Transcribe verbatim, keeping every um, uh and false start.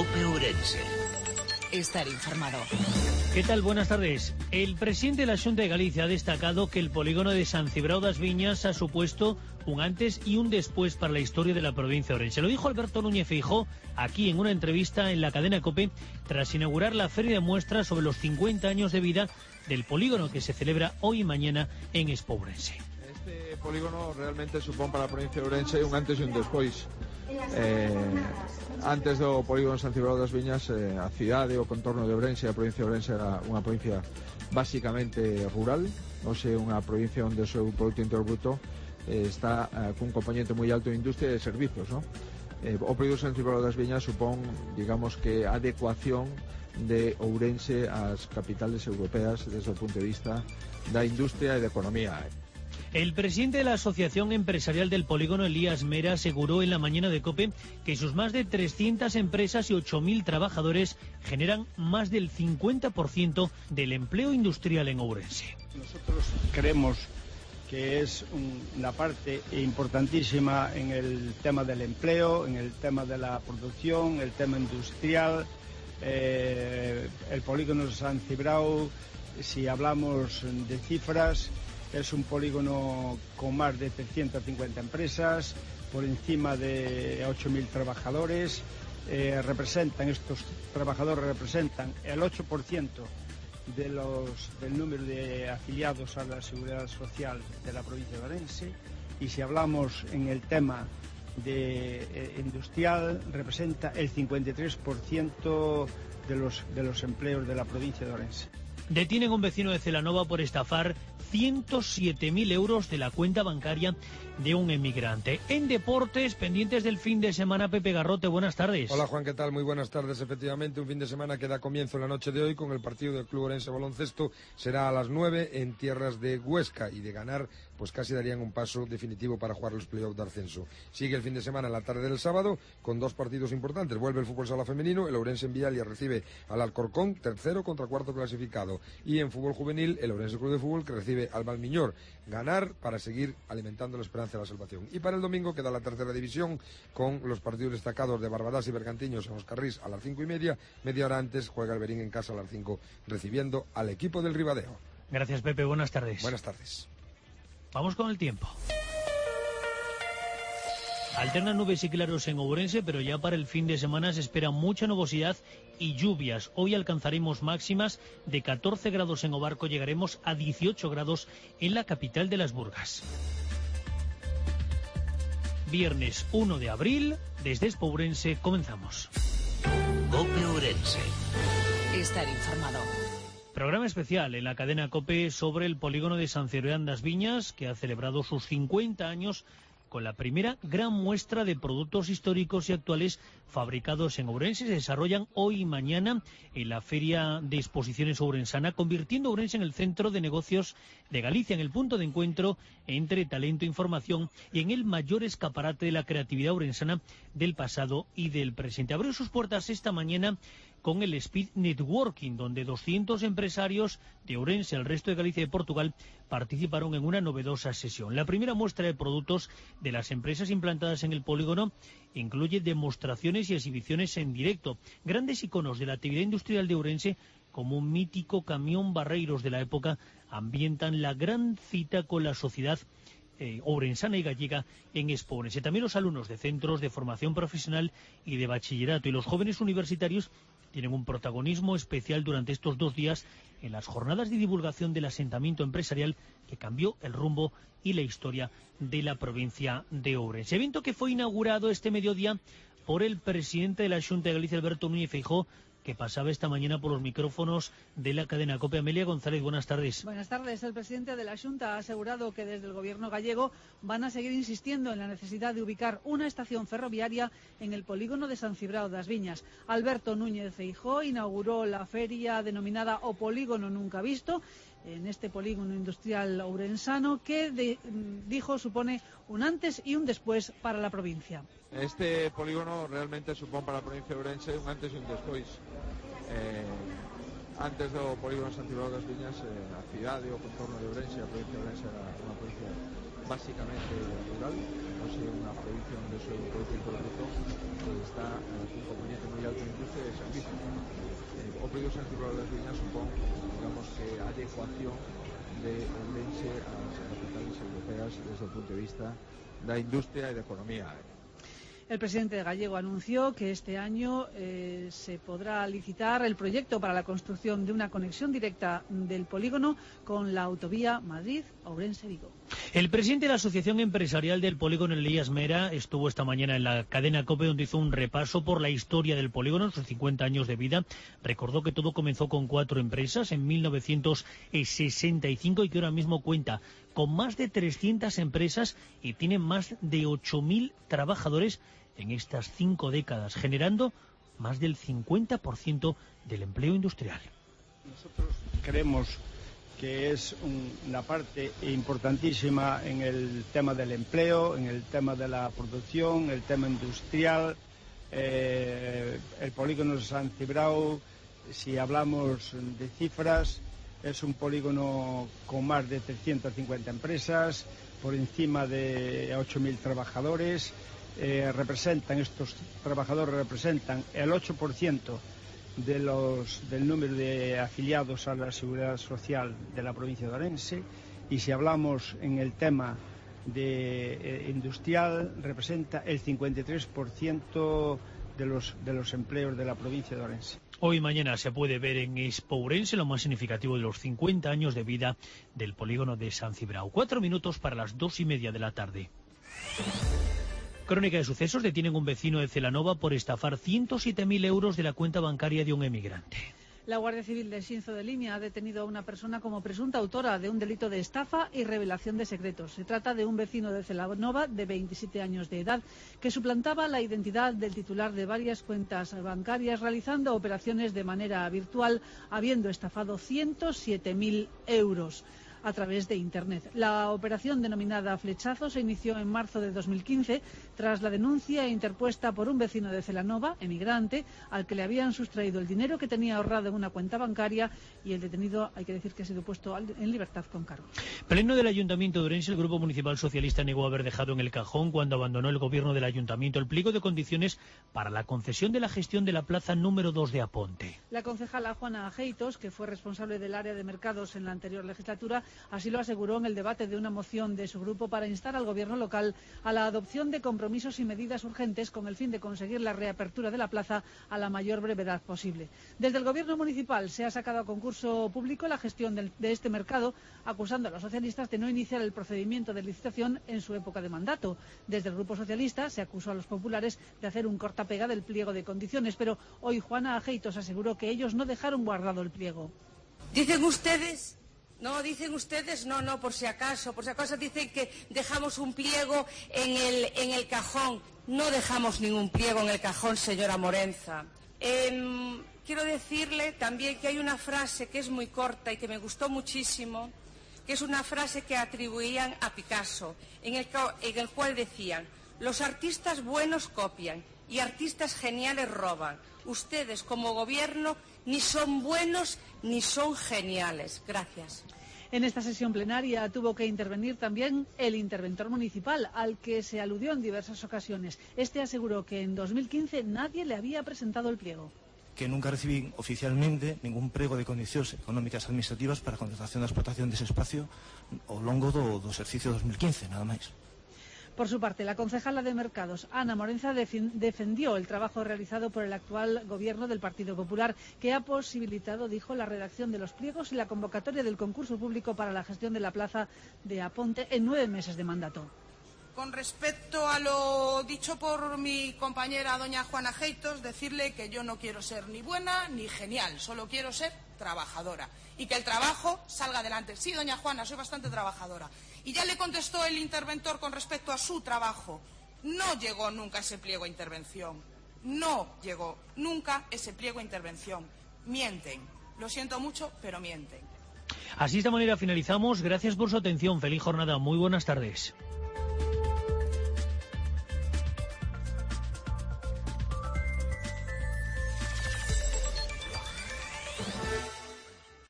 COPE Ourense. Estar informado. ¿Qué tal? Buenas tardes. El presidente de la Xunta de Galicia ha destacado que el polígono de San Cibrao das Viñas ha supuesto un antes y un después para la historia de la provincia de Ourense. Lo dijo Alberto Núñez Feijóo aquí en una entrevista en la cadena COPE tras inaugurar la feria de muestras sobre los cincuenta años de vida del polígono que se celebra hoy y mañana en Expo Ourense. Este polígono realmente supón para a provincia de Ourense un antes e un despois. Eh, antes do polígono San Cibrao das Viñas, eh, a cidade, o contorno de Ourense, a provincia de Ourense era unha provincia basicamente rural, hoxe unha provincia onde o seu Producto Interior Bruto eh, está eh, cun componente moi alto de industria e de servizos, ¿no? Eh, o polígono San Cibrao das Viñas supón, digamos que, adecuación de Ourense ás capitales europeas desde o punto de vista da industria e da economía. El presidente de la Asociación Empresarial del Polígono, Elías Mera, aseguró en la mañana de COPE que sus más de trescientas empresas y ocho mil trabajadores generan más del cincuenta por ciento del empleo industrial en Ourense. Nosotros creemos que es un, una parte importantísima en el tema del empleo, en el tema de la producción, el tema industrial. Eh, el polígono San Cibrao, si hablamos de cifras, es un polígono con más de trescientas cincuenta empresas, por encima de ocho mil trabajadores. Eh, representan, estos trabajadores representan el ocho por ciento de los, del número de afiliados a la Seguridad Social de la provincia de Ourense. Y si hablamos en el tema de eh, industrial, representa el cincuenta y tres por ciento de los, de los empleos de la provincia de Ourense. Detienen a un vecino de Celanova por estafar ciento siete mil euros de la cuenta bancaria de un emigrante. En deportes, pendientes del fin de semana, Pepe Garrote, buenas tardes. Hola Juan, ¿qué tal? Muy buenas tardes. Efectivamente, un fin de semana que da comienzo la noche de hoy con el partido del Club Ourense Baloncesto. Será a las nueve en tierras de Huesca, y de ganar, pues casi darían un paso definitivo para jugar los playoffs de ascenso. Sigue el fin de semana en la tarde del sábado con dos partidos importantes. Vuelve el fútbol sala femenino, el Ourense en Vialia recibe al Alcorcón, tercero contra cuarto clasificado. Y en fútbol juvenil, el Ourense Club de Fútbol que recibe al Valmiñor. Ganar para seguir alimentando la esperanza de la salvación. Y para el domingo queda la tercera división con los partidos destacados de Barbadás y Bergantiños en Oscarrís a las cinco y media. Media hora antes juega el Berín en casa a las cinco, recibiendo al equipo del Ribadeo. Gracias, Pepe. Buenas tardes. Buenas tardes. Vamos con el tiempo. Alternan nubes y claros en Ourense, pero ya para el fin de semana se espera mucha nubosidad y lluvias. Hoy alcanzaremos máximas de catorce grados en Obarco, llegaremos a dieciocho grados en la capital de las Burgas. Viernes uno de abril, desde Expo Ourense comenzamos. COPE Ourense. Estar informado. Programa especial en la cadena COPE sobre el polígono de San Cibrao das Viñas, que ha celebrado sus cincuenta años con la primera gran muestra de productos históricos y actuales fabricados en Ourense. Se desarrollan hoy y mañana en la Feria de Exposiciones Ourensana, convirtiendo a Ourense en el centro de negocios de Galicia, en el punto de encuentro entre talento e información y en el mayor escaparate de la creatividad ourensana del pasado y del presente. Abrió sus puertas esta mañana con el Speed Networking, donde doscientos empresarios de Ourense, el resto de Galicia y de Portugal participaron en una novedosa sesión. La primera muestra de productos de las empresas implantadas en el polígono incluye demostraciones y exhibiciones en directo. Grandes iconos de la actividad industrial de Ourense, como un mítico camión Barreiros de la época, ambientan la gran cita con la sociedad Eh, ourensana y gallega en Expo Ourense. También los alumnos de centros de formación profesional y de bachillerato y los jóvenes universitarios tienen un protagonismo especial durante estos dos días en las jornadas de divulgación del asentamiento empresarial que cambió el rumbo y la historia de la provincia de Ourense. Evento que fue inaugurado este mediodía por el presidente de la Xunta de Galicia, Alberto Núñez Feijóo, que pasaba esta mañana por los micrófonos de la cadena COPE. Amelia González, buenas tardes. Buenas tardes. El presidente de la Xunta ha asegurado que desde el gobierno gallego van a seguir insistiendo en la necesidad de ubicar una estación ferroviaria en el polígono de San Cibrao das Viñas. Alberto Núñez Feijóo inauguró la feria denominada O Polígono Nunca Visto en este polígono industrial ourensano que de, dijo supone un antes y un después para la provincia. Este polígono realmente supón para a provincia de Ourense un antes e un despois. Eh, antes do polígono San Cibrao das Viñas, eh, a cidade e o contorno de Ourense, a provincia de Ourense era unha provincia basicamente rural, hoxe é unha provincia onde o seu Producto Interior Bruto está eh, un componente moi alto de industria e de servicios. Eh, o polígono San Cibrao das Viñas supón, digamos, que a adecuación de Ourense ás capitales europeas desde o punto de vista da industria e da economía. El presidente gallego anunció que este año eh, se podrá licitar el proyecto para la construcción de una conexión directa del polígono con la autovía Madrid-Ourense-Vigo. El presidente de la Asociación Empresarial del Polígono, Elías Mera, estuvo esta mañana en la cadena COPE, donde hizo un repaso por la historia del polígono, sus cincuenta años de vida. Recordó que todo comenzó con cuatro empresas en mil novecientos sesenta y cinco y que ahora mismo cuenta con más de trescientas empresas y tiene más de ocho mil trabajadores en estas cinco décadas, generando más del cincuenta por ciento del empleo industrial. Nosotros creemos que es un, una parte importantísima en el tema del empleo, en el tema de la producción, el tema industrial. Eh, el polígono de San Cibrao, si hablamos de cifras, es un polígono con más de trescientas cincuenta empresas, por encima de ocho mil trabajadores. Eh, representan, estos trabajadores representan el ocho por ciento de los, del número de afiliados a la Seguridad Social de la provincia de Ourense, y si hablamos en el tema de, eh, industrial, representa el cincuenta y tres por ciento de los, de los empleos de la provincia de Ourense. Hoy y mañana se puede ver en Expo Ourense lo más significativo de los cincuenta años de vida del polígono de San Cibrao. Cuatro minutos para las dos y media de la tarde. Crónica de sucesos: detienen un vecino de Celanova por estafar ciento siete mil euros de la cuenta bancaria de un emigrante. La Guardia Civil de Xinzo de Limia ha detenido a una persona como presunta autora de un delito de estafa y revelación de secretos. Se trata de un vecino de Celanova de veintisiete años de edad que suplantaba la identidad del titular de varias cuentas bancarias realizando operaciones de manera virtual, habiendo estafado ciento siete mil euros. A través de Internet. La operación denominada Flechazo se inició en marzo de dos mil quince tras la denuncia interpuesta por un vecino de Celanova, emigrante, al que le habían sustraído el dinero que tenía ahorrado en una cuenta bancaria, y el detenido, hay que decir que ha sido puesto en libertad con cargo. Pleno del Ayuntamiento de Ourense, el Grupo Municipal Socialista negó haber dejado en el cajón, cuando abandonó el gobierno del Ayuntamiento, el pliego de condiciones para la concesión de la gestión de la plaza número dos de Aponte. La concejala Juana Ajeitos, que fue responsable del área de mercados en la anterior legislatura, así lo aseguró en el debate de una moción de su grupo para instar al gobierno local a la adopción de compromisos y medidas urgentes con el fin de conseguir la reapertura de la plaza a la mayor brevedad posible. Desde el gobierno municipal se ha sacado a concurso público la gestión de este mercado, acusando a los socialistas de no iniciar el procedimiento de licitación en su época de mandato. Desde el grupo socialista se acusó a los populares de hacer un cortapega del pliego de condiciones, pero hoy Juana Ajeitos aseguró que ellos no dejaron guardado el pliego. Dicen ustedes... No, dicen ustedes, no, no, por si acaso, por si acaso dicen que dejamos un pliego en el, en el cajón. No dejamos ningún pliego en el cajón, señora Morenza. Eh, quiero decirle también que hay una frase que es muy corta y que me gustó muchísimo, que es una frase que atribuían a Picasso, en el, en el cual decían: los artistas buenos copian y artistas geniales roban. Ustedes, como gobierno, ni son buenos ni son geniales. Gracias. En esta sesión plenaria tuvo que intervenir también el interventor municipal, al que se aludió en diversas ocasiones. Este aseguró que en dos mil quince nadie le había presentado el pliego. Que nunca recibí oficialmente ningún pliego de condicións económicas administrativas para a contratación da explotación dese espacio ao longo do, do exercicio dos mil quince, nada máis. Por su parte, la concejala de Mercados, Ana Morenza, defendió el trabajo realizado por el actual gobierno del Partido Popular, que ha posibilitado, dijo, la redacción de los pliegos y la convocatoria del concurso público para la gestión de la plaza de Aponte en nueve meses de mandato. Con respecto a lo dicho por mi compañera doña Juana Ajeitos, decirle que yo no quiero ser ni buena ni genial, solo quiero ser trabajadora y que el trabajo salga adelante. Sí, doña Juana, soy bastante trabajadora. Y ya le contestó el interventor con respecto a su trabajo. No llegó nunca ese pliego a intervención. No llegó nunca ese pliego a intervención. Mienten. Lo siento mucho, pero mienten. Así de esta manera finalizamos. Gracias por su atención. Feliz jornada. Muy buenas tardes.